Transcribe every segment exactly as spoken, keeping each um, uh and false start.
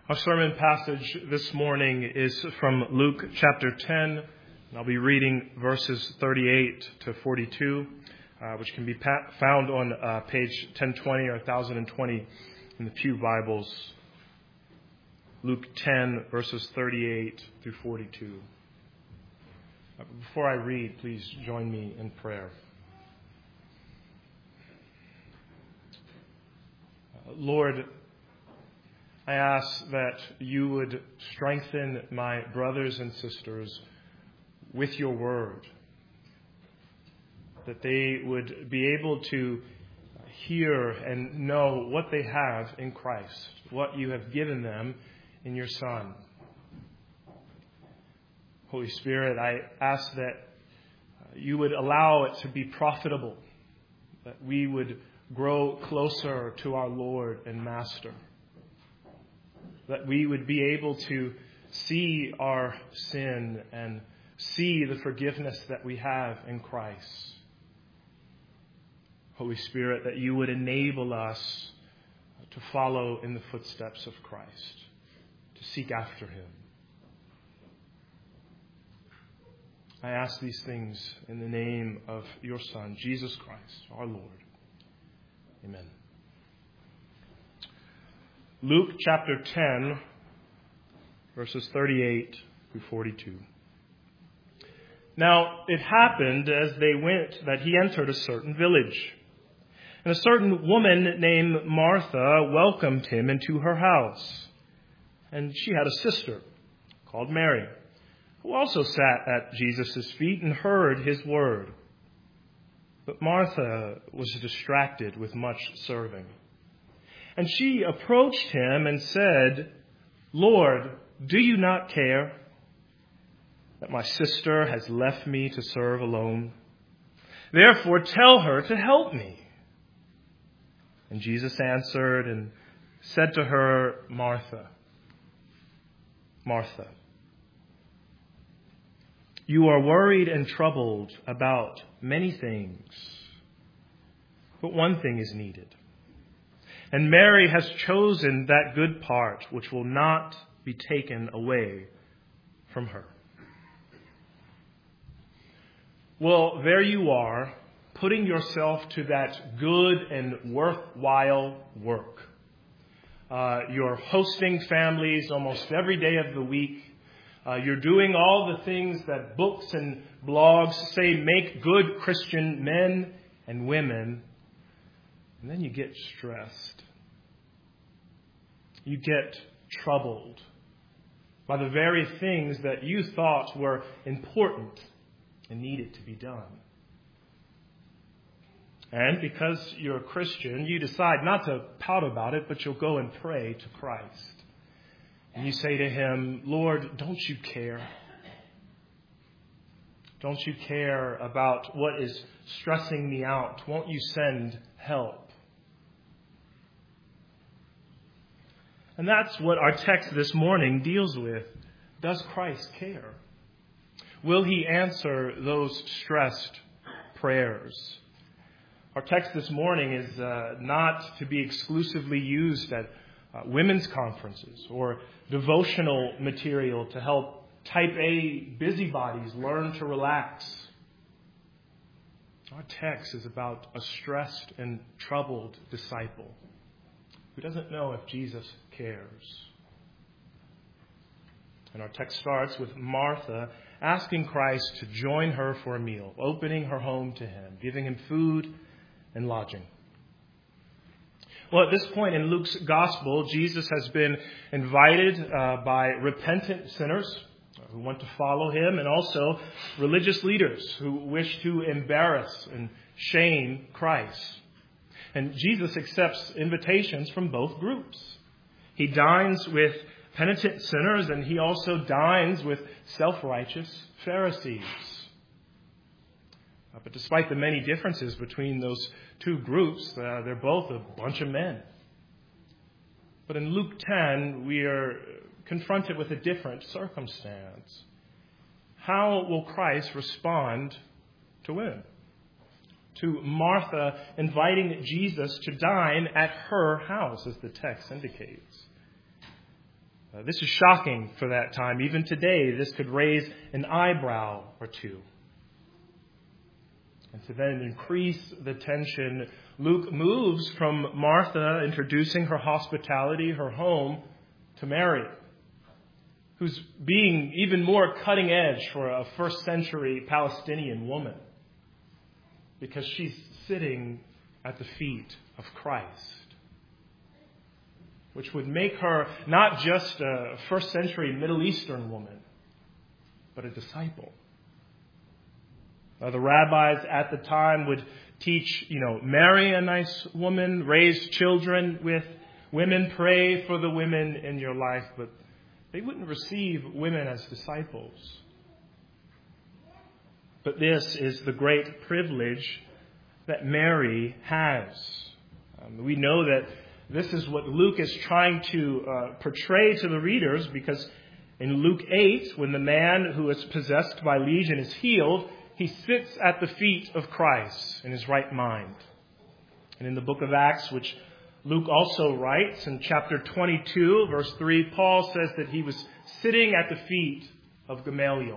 Our sermon passage this morning is from Luke chapter ten, and I'll be reading verses thirty-eight to forty-two, uh, which can be pa- found on uh, page ten twenty or one thousand twenty in the Pew Bibles. Luke ten, verses thirty-eight through forty-two. Uh, before I read, please join me in prayer. Uh, Lord, I ask that you would strengthen my brothers and sisters with your word, that they would be able to hear and know what they have in Christ, what you have given them in your Son. Holy Spirit, I ask that you would allow it to be profitable, that we would grow closer to our Lord and Master, that we would be able to see our sin and see the forgiveness that we have in Christ. Holy Spirit, that you would enable us to follow in the footsteps of Christ, to seek after him. I ask these things in the name of your Son, Jesus Christ, our Lord. Amen. Luke chapter ten, verses thirty-eight through forty-two. Now it happened as they went that he entered a certain village. And a certain woman named Martha welcomed him into her house. And she had a sister called Mary, who also sat at Jesus' feet and heard his word. But Martha was distracted with much serving. And she approached him and said, "Lord, do you not care that my sister has left me to serve alone? Therefore tell her to help me." And Jesus answered and said to her, "Martha, Martha, you are worried and troubled about many things, but one thing is needed. And Mary has chosen that good part which will not be taken away from her." Well, there you are, putting yourself to that good and worthwhile work. Uh, you're hosting families almost every day of the week. Uh, you're doing all the things that books and blogs say make good Christian men and women. And then you get stressed. You get troubled by the very things that you thought were important and needed to be done. And because you're a Christian, you decide not to pout about it, but you'll go and pray to Christ. And you say to him, "Lord, don't you care? Don't you care about what is stressing me out? Won't you send help?" And that's what our text this morning deals with. Does Christ care? Will he answer those stressed prayers? Our text this morning is uh, not to be exclusively used at uh, women's conferences or devotional material to help type A busybodies learn to relax. Our text is about a stressed and troubled disciple who doesn't know if Jesus cares. And our text starts with Martha asking Christ to join her for a meal, opening her home to him, giving him food and lodging. Well, at this point in Luke's gospel, Jesus has been invited uh, by repentant sinners who want to follow him, and also religious leaders who wish to embarrass and shame Christ. And Jesus accepts invitations from both groups. He dines with penitent sinners, and he also dines with self-righteous Pharisees. Uh, but despite the many differences between those two groups, uh, they're both a bunch of men. But in Luke ten, we are confronted with a different circumstance. How will Christ respond to women? To Martha inviting Jesus to dine at her house, as the text indicates. Uh, this is shocking for that time. Even today, this could raise an eyebrow or two. And to then increase the tension, Luke moves from Martha introducing her hospitality, her home, to Mary, who's being even more cutting edge for a first century Palestinian woman, because she's sitting at the feet of Christ, which would make her not just a first century Middle Eastern woman, but a disciple. Uh, the rabbis at the time would teach, you know, marry a nice woman, raise children with women, pray for the women in your life, but they wouldn't receive women as disciples. But this is the great privilege that Mary has. Um, we know that this is what Luke is trying to uh, portray to the readers, because in Luke eight, when the man who is possessed by legion is healed, he sits at the feet of Christ in his right mind. And in the book of Acts, which Luke also writes, in chapter twenty-two, verse three, Paul says that he was sitting at the feet of Gamaliel.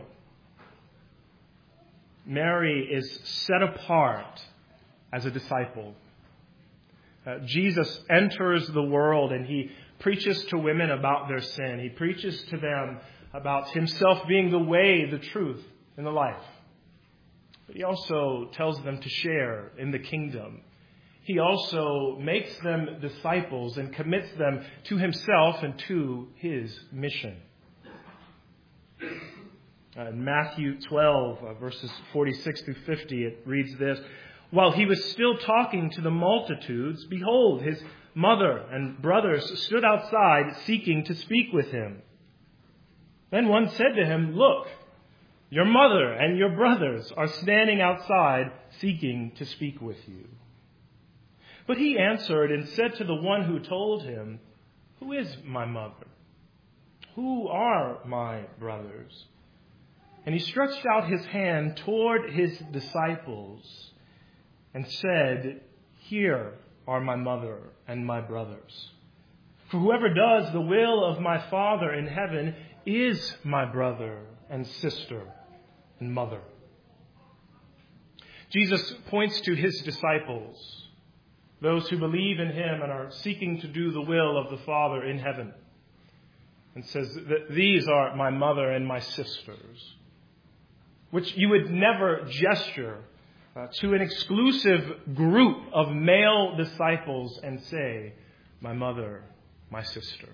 Mary is set apart as a disciple. Uh, Jesus enters the world and he preaches to women about their sin. He preaches to them about himself being the way, the truth, and the life. But he also tells them to share in the kingdom. He also makes them disciples and commits them to himself and to his mission. Uh, in Matthew twelve, uh, verses forty-six through fifty, it reads this: "While he was still talking to the multitudes, behold, his mother and brothers stood outside seeking to speak with him. Then one said to him, 'Look, your mother and your brothers are standing outside seeking to speak with you.' But he answered and said to the one who told him, 'Who is my mother? Who are my brothers?' And he stretched out his hand toward his disciples and said, 'Here are my mother and my brothers. For whoever does the will of my Father in heaven is my brother and sister and mother.'" Jesus points to his disciples, those who believe in him and are seeking to do the will of the Father in heaven, and says that these are my mother and my sisters, which you would never gesture uh, to an exclusive group of male disciples and say, "My mother, my sister."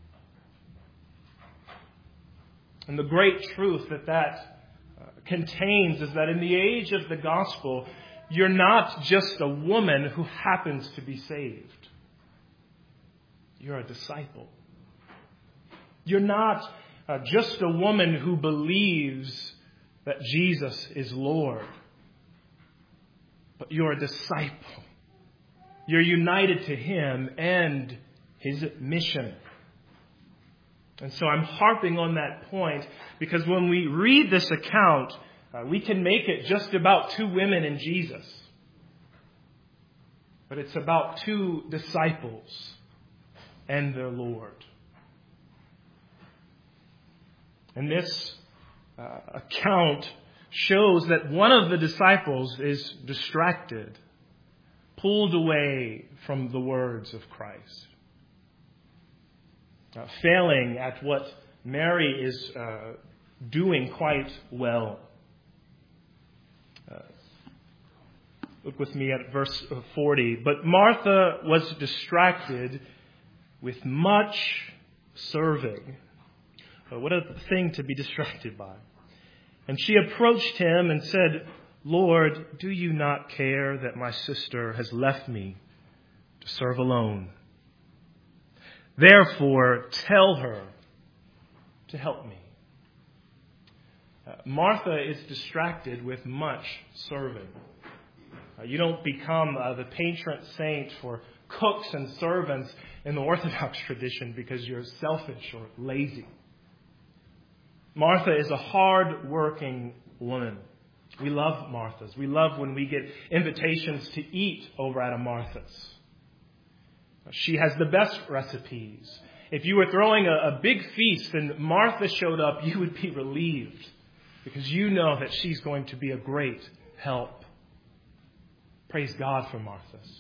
And the great truth that that uh, contains is that in the age of the gospel, you're not just a woman who happens to be saved. You're a disciple. You're not uh, just a woman who believes that Jesus is Lord, but you're a disciple. You're united to him and his mission. And so I'm harping on that point because when we read this account, uh, we can make it just about two women and Jesus. But it's about two disciples and their Lord. And this uh, account shows that one of the disciples is distracted, pulled away from the words of Christ. Uh, failing at what Mary is uh, doing quite well. Uh, look with me at verse forty. "But Martha was distracted with much serving." Uh, what a thing to be distracted by. "And she approached him and said, 'Lord, do you not care that my sister has left me to serve alone? Therefore, tell her to help me.'" Uh, Martha is distracted with much serving. Uh, you don't become uh, the patron saint for cooks and servants in the Orthodox tradition because you're selfish or lazy. Martha is a hard-working woman. We love Marthas. We love when we get invitations to eat over at a Martha's. She has the best recipes, if you were throwing a, a big feast and Martha showed up, you would be relieved because you know that she's going to be a great help. Praise God for Marthas.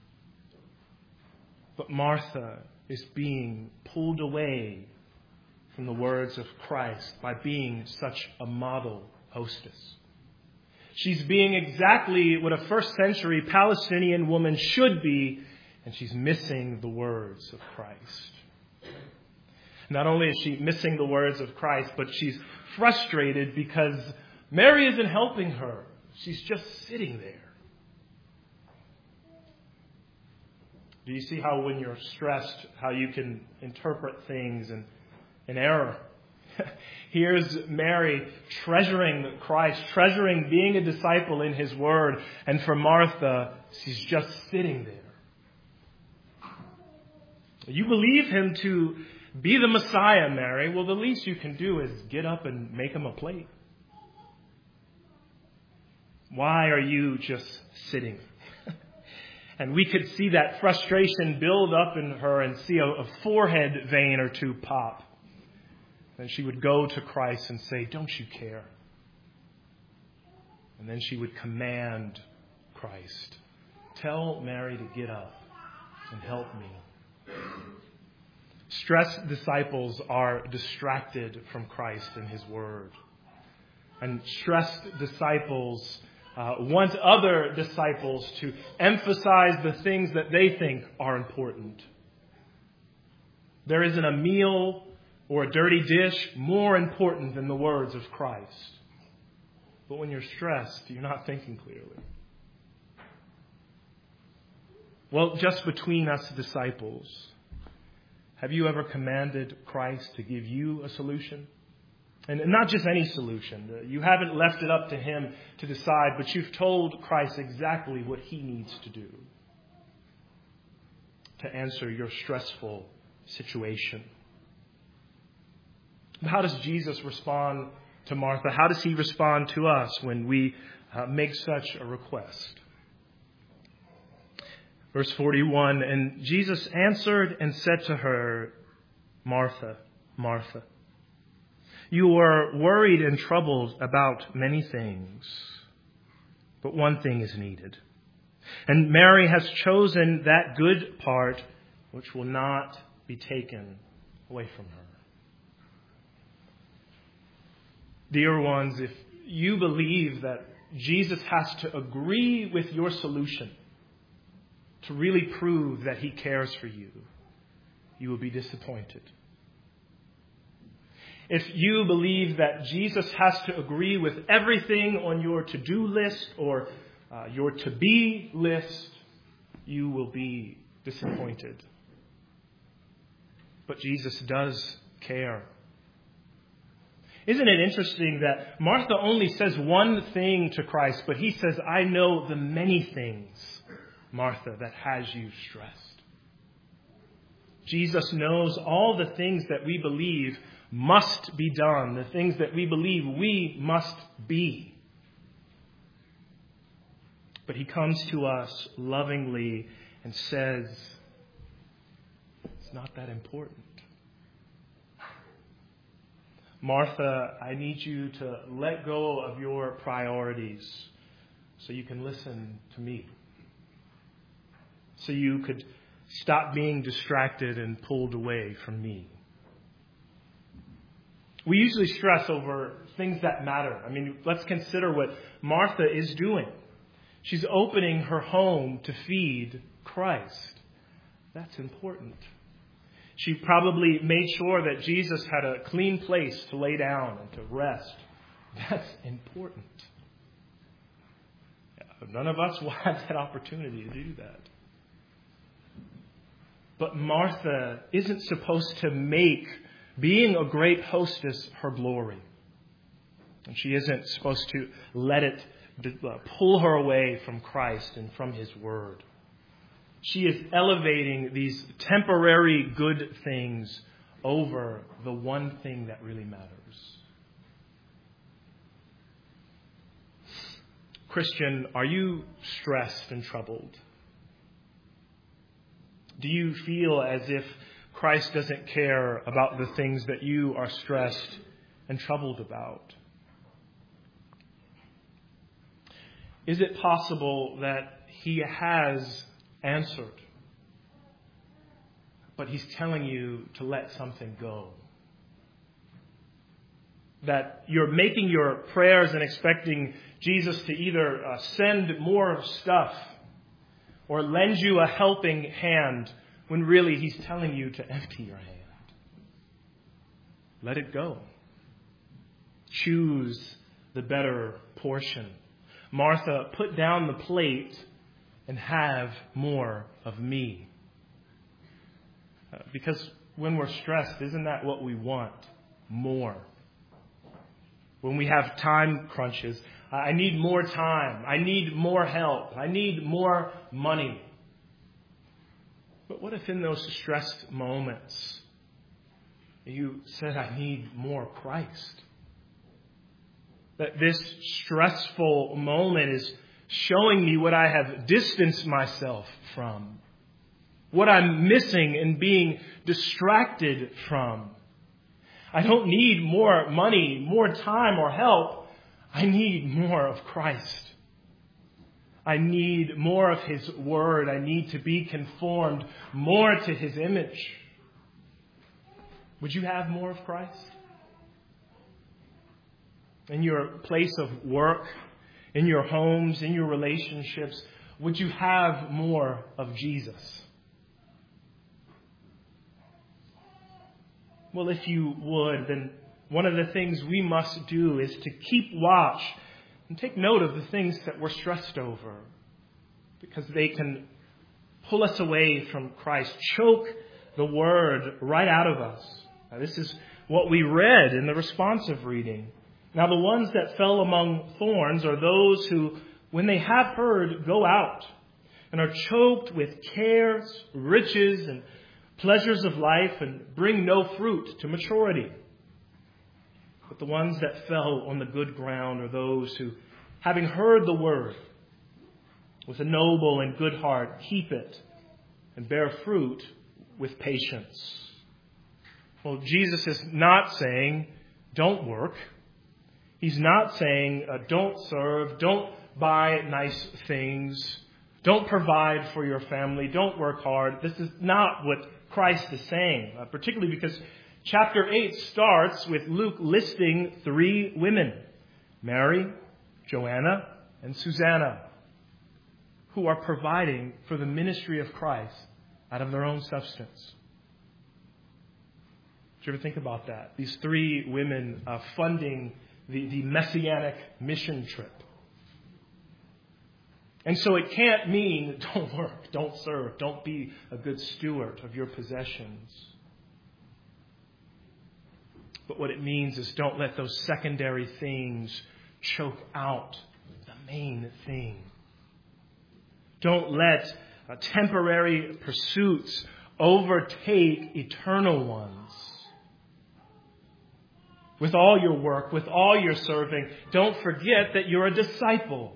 But Martha is being pulled away from the words of Christ by being such a model hostess. She's being exactly what a first century Palestinian woman should be, and she's missing the words of Christ. Not only is she missing the words of Christ, but she's frustrated because Mary isn't helping her. She's just sitting there. Do you see how when you're stressed, how you can interpret things in, in error? Here's Mary treasuring Christ, treasuring being a disciple in His Word. And for Martha, she's just sitting there. You believe Him to be the Messiah, Mary. Well, the least you can do is get up and make Him a plate. Why are you just sitting? And we could see that frustration build up in her and see a, a forehead vein or two pop. Then she would go to Christ and say, "Don't you care?" And then she would command Christ, "Tell Mary to get up and help me." Stressed disciples are distracted from Christ and His Word. And stressed disciples uh, want other disciples to emphasize the things that they think are important. There isn't a meal or a dirty dish more important than the words of Christ. But when you're stressed, you're not thinking clearly. Well, just between us disciples, have you ever commanded Christ to give you a solution? And not just any solution. You haven't left it up to Him to decide, but you've told Christ exactly what He needs to do to answer your stressful situation. How does Jesus respond to Martha? How does He respond to us when we uh, make such a request? Verse forty-one, and Jesus answered and said to her, "Martha, Martha, you are worried and troubled about many things, but one thing is needed. And Mary has chosen that good part which will not be taken away from her." Dear ones, if you believe that Jesus has to agree with your solution to really prove that He cares for you, you will be disappointed. If you believe that Jesus has to agree with everything on your to-do list or uh, your to-be list, you will be disappointed. But Jesus does care. Isn't it interesting that Martha only says one thing to Christ, but He says, "I know the many things, Martha, that has you stressed." Jesus knows all the things that we believe must be done, the things that we believe we must be. But He comes to us lovingly and says, "It's not that important. Martha, I need you to let go of your priorities so you can listen to me. So you could stop being distracted and pulled away from me." We usually stress over things that matter. I mean, let's consider what Martha is doing. She's opening her home to feed Christ. That's important. She probably made sure that Jesus had a clean place to lay down and to rest. That's important. None of us will have that opportunity to do that. But Martha isn't supposed to make being a great hostess her glory. And she isn't supposed to let it pull her away from Christ and from His Word. She is elevating these temporary good things over the one thing that really matters. Christian, are you stressed and troubled? Do you feel as if Christ doesn't care about the things that you are stressed and troubled about? Is it possible that He has answered, but He's telling you to let something go? That you're making your prayers and expecting Jesus to either uh, send more stuff or lend you a helping hand, when really He's telling you to empty your hand. Let it go. Choose the better portion. Martha, put down the plate and have more of me. Uh, because when we're stressed, isn't that what we want? More. When we have time crunches, I need more time. I need more help. I need more money. But what if in those stressed moments you said, I need more Christ? That this stressful moment is showing me what I have distanced myself from, what I'm missing and being distracted from. I don't need more money, more time, or help. I need more of Christ. I need more of His Word. I need to be conformed more to His image. Would you have more of Christ? In your place of work, in your homes, in your relationships, would you have more of Jesus? Well, if you would, then one of the things we must do is to keep watch and take note of the things that we're stressed over, because they can pull us away from Christ, choke the Word right out of us. Now, this is what we read in the responsive reading. Now, the ones that fell among thorns are those who, when they have heard, go out and are choked with cares, riches, and pleasures of life, and bring no fruit to maturity. But the ones that fell on the good ground are those who, having heard the word, with a noble and good heart, keep it and bear fruit with patience. Well, Jesus is not saying, don't work. He's not saying, uh, don't serve, don't buy nice things, don't provide for your family, don't work hard. This is not what Christ is saying, uh, particularly because chapter eight starts with Luke listing three women, Mary, Joanna, and Susanna, who are providing for the ministry of Christ out of their own substance. Did you ever think about that? These three women uh, funding the, the Messianic mission trip. And so it can't mean don't work, don't serve, don't be a good steward of your possessions. But what it means is don't let those secondary things choke out the main thing. Don't let uh, temporary pursuits overtake eternal ones. With all your work, with all your serving, don't forget that you're a disciple.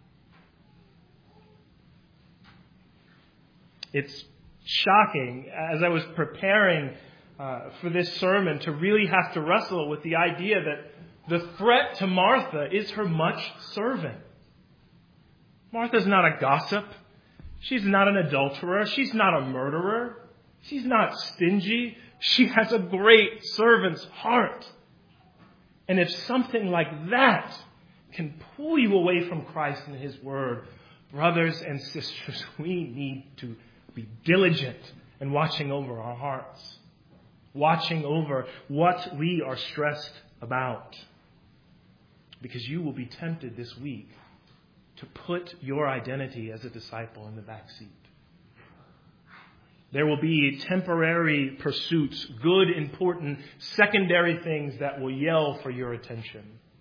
It's shocking, as I was preparing uh, for this sermon, to really have to wrestle with the idea that the threat to Martha is her much serving. Martha's not a gossip. She's not an adulterer. She's not a murderer. She's not stingy. She has a great servant's heart. And if something like that can pull you away from Christ and His Word, brothers and sisters, we need to be diligent in watching over our hearts, watching over what we are stressed about. Because you will be tempted this week to put your identity as a disciple in the back seat. There will be temporary pursuits, good, important, secondary things that will yell for your attention.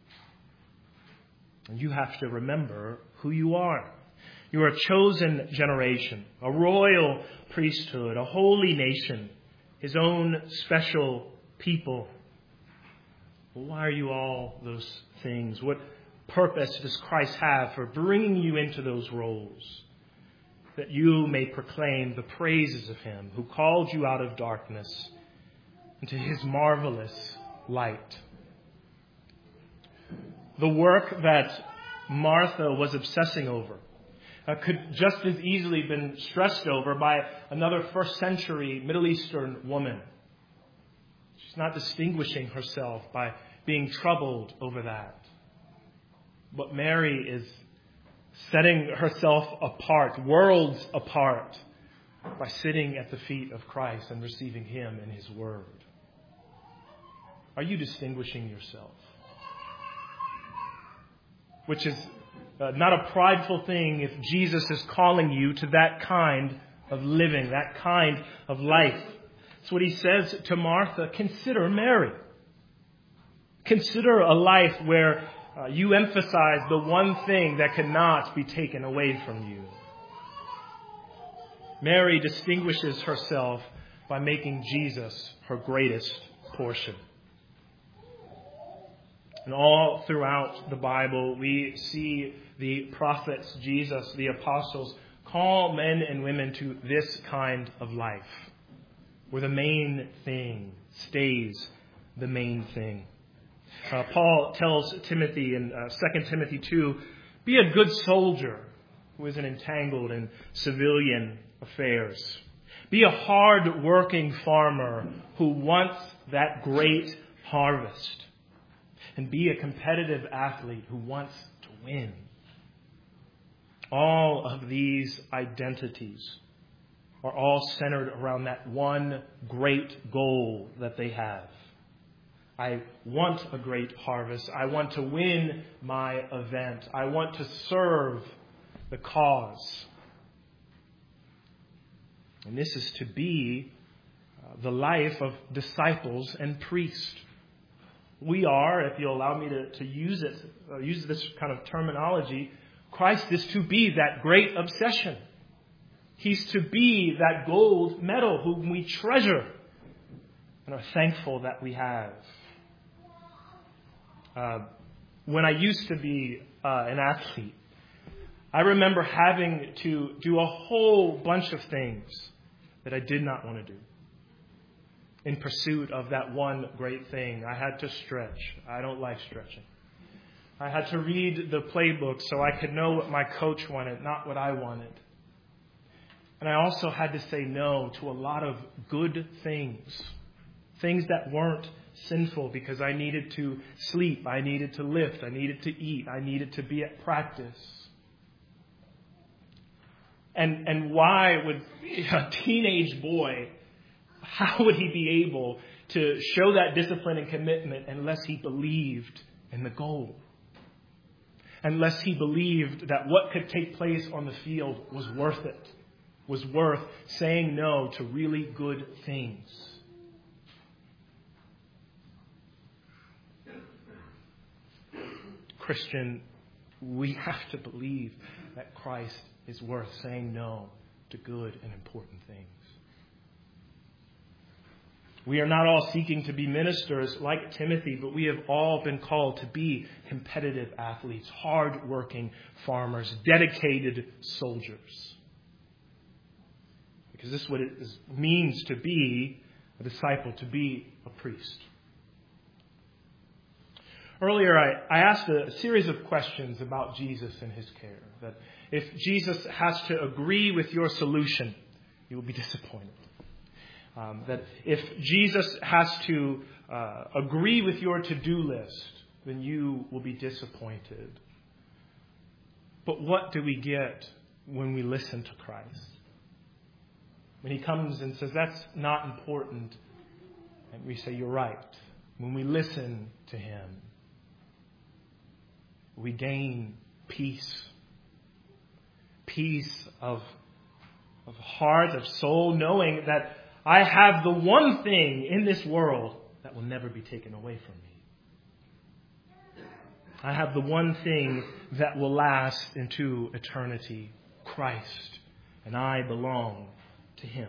And you have to remember who you are. You are a chosen generation, a royal priesthood, a holy nation, His own special people. Well, why are you all those things? What purpose does Christ have for bringing you into those roles? that you may proclaim the praises of him who called you out of darkness into his marvelous light. The work that Martha was obsessing over uh, could just as easily been stressed over by another first century Middle Eastern woman. She's not distinguishing herself by being troubled over that. But Mary is setting herself apart, worlds apart, by sitting at the feet of Christ and receiving him in his word. Are you distinguishing yourself? Which is uh, not a prideful thing if Jesus is calling you to that kind of living, that kind of life. That's what he says to Martha. Consider Mary. Consider a life where uh, you emphasize the one thing that cannot be taken away from you. Mary distinguishes herself by making Jesus her greatest portion. And all throughout the Bible, we see the prophets, Jesus, the apostles, call men and women to this kind of life, where the main thing stays the main thing. Uh, Paul tells Timothy in uh, Second Timothy two, be a good soldier who isn't entangled in civilian affairs. Be a hard-working farmer who wants that great harvest. And be a competitive athlete who wants to win. All of these identities are all centered around that one great goal that they have. I want a great harvest. I want to win my event. I want to serve the cause. And this is to be the life of disciples and priests. We are, if you'll allow me to, to use it, uh, use this kind of terminology, Christ is to be that great obsession. He's to be that gold medal whom we treasure and are thankful that we have. Uh, when I used to be uh, an athlete, I remember having to do a whole bunch of things that I did not want to do. In pursuit of that one great thing. I had to stretch. I don't like stretching. I had to read the playbook so I could know what my coach wanted, not what I wanted. And I also had to say no to a lot of good things. Things that weren't sinful because I needed to sleep. I needed to lift. I needed to eat. I needed to be at practice. And, and why would a teenage boy, how would he be able to show that discipline and commitment unless he believed in the goal? Unless he believed that what could take place on the field was worth it, was worth saying no to really good things. Christian, we have to believe that Christ is worth saying no to good and important things. We are not all seeking to be ministers like Timothy, but we have all been called to be competitive athletes, hard-working farmers, dedicated soldiers. Because this is what it is, means to be a disciple, to be a priest. Earlier, I, I asked a series of questions about Jesus and his care. That if Jesus has to agree with your solution, you will be disappointed. Um, that if Jesus has to uh, agree with your to-do list, then you will be disappointed. But what do we get when we listen to Christ? When he comes and says, that's not important, and we say, you're right. When we listen to him, we gain peace. Peace of, of heart, of soul, knowing that I have the one thing in this world that will never be taken away from me. I have the one thing that will last into eternity, Christ, and I belong to him.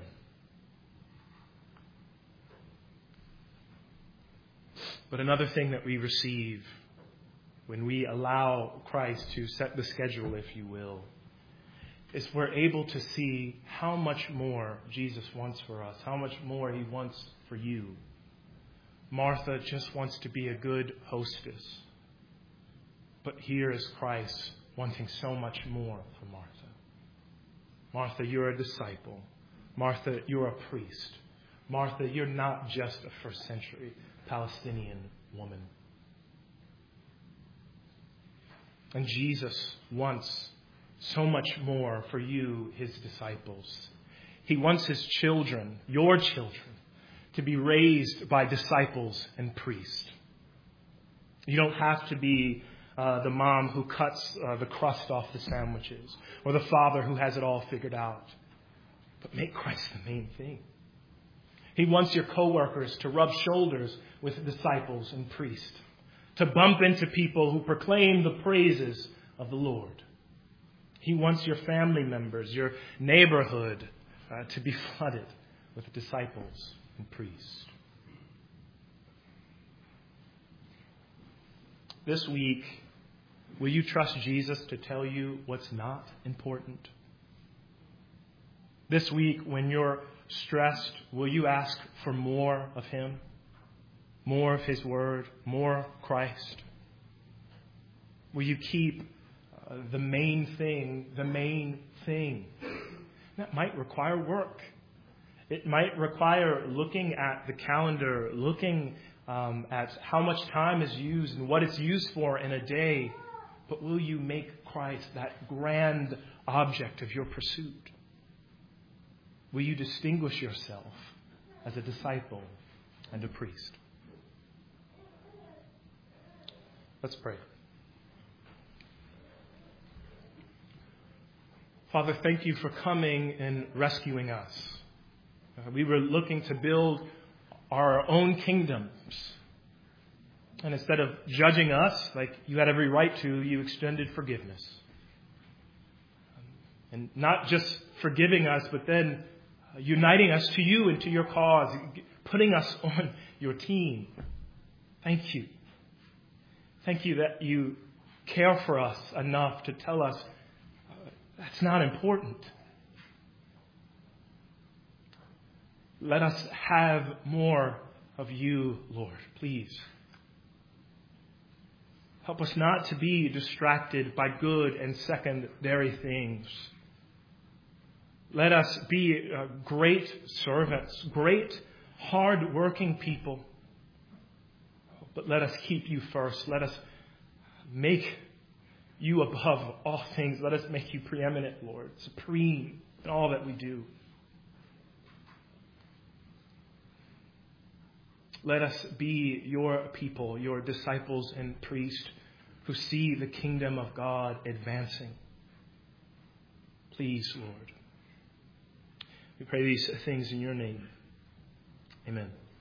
But another thing that we receive when we allow Christ to set the schedule, if you will, is we're able to see how much more Jesus wants for us, how much more he wants for you. Martha just wants to be a good hostess. But here is Christ wanting so much more for Martha. Martha, you're a disciple. Martha, you're a priest. Martha, you're not just a first century Palestinian woman. And Jesus wants so much more for you, his disciples. He wants his children, your children, to be raised by disciples and priests. You don't have to be uh, the mom who cuts uh, the crust off the sandwiches or the father who has it all figured out. But make Christ the main thing. He wants your coworkers to rub shoulders with disciples and priests, to bump into people who proclaim the praises of the Lord. He wants your family members, your neighborhood, uh, to be flooded with disciples and priests. This week, will you trust Jesus to tell you what's not important? This week, when you're stressed, will you ask for more of him? More of his word? More of Christ? Will you keep uh, the main thing, the main thing? That might require work. It might require looking at the calendar, looking um, at how much time is used and what it's used for in a day. But will you make Christ that grand object of your pursuit? Will you distinguish yourself as a disciple and a priest? Let's pray. Father, thank you for coming and rescuing us. Uh, we were looking to build our own kingdoms. And instead of judging us like you had every right to, you extended forgiveness. And not just forgiving us, but then uniting us to you and to your cause, putting us on your team. Thank you. Thank you that you care for us enough to tell us uh, that's not important. Let us have more of you, Lord, please. Help us not to be distracted by good and secondary things. Let us be uh, great servants, great, hard-working people. But let us keep you first. Let us make you above all things. Let us make you preeminent, Lord, supreme in all that we do. Let us be your people, your disciples and priests who see the kingdom of God advancing. Please, Lord. We pray these things in your name. Amen.